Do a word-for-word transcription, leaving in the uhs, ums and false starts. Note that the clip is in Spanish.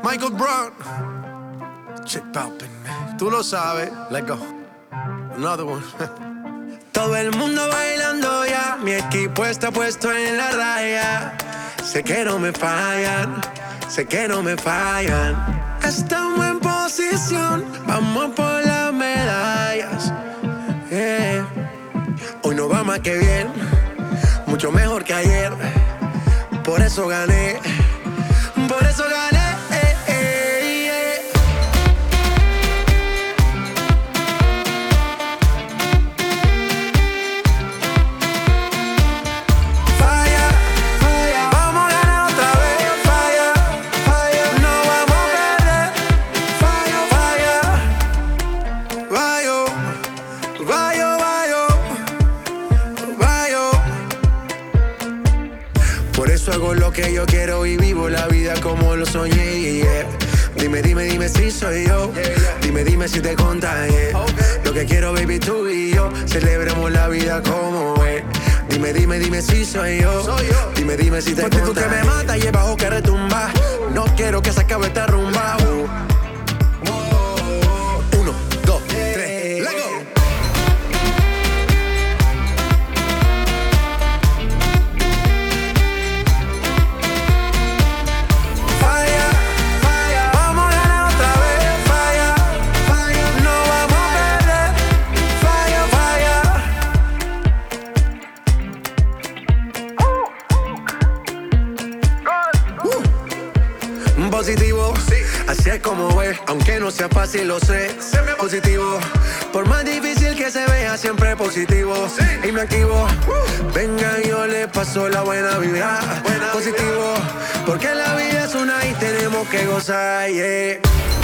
Michael Brown. Check Palpin, man. Tú lo sabes. Let go. Another one. Todo el mundo bailando ya, mi equipo está puesto en la raya. Sé que no me fallan, sé que no me fallan. Estamos en posición, vamos por las medallas. Yeah. Hoy no va más que bien, mucho mejor que ayer. Por eso gané, por eso gané. Hago lo que yo quiero y vivo la vida como lo soñé, yeah. Dime, dime, dime si soy yo. Dime, dime si te contagié. Lo que quiero, baby, tú y yo celebremos la vida como es. Dime, dime, dime si soy yo. Dime, dime si te contagié. Porque tú que me matas y el bajo que retumba. No quiero que se acabe esta rumba. uh. Uno, dos, tres, let's go. Positivo, así es como es, aunque no sea fácil lo sé. Positivo, por más difícil que se vea, siempre positivo. Y me activo, venga yo le paso la buena vibra. Positivo, porque la vida es una y tenemos que gozar, yeah.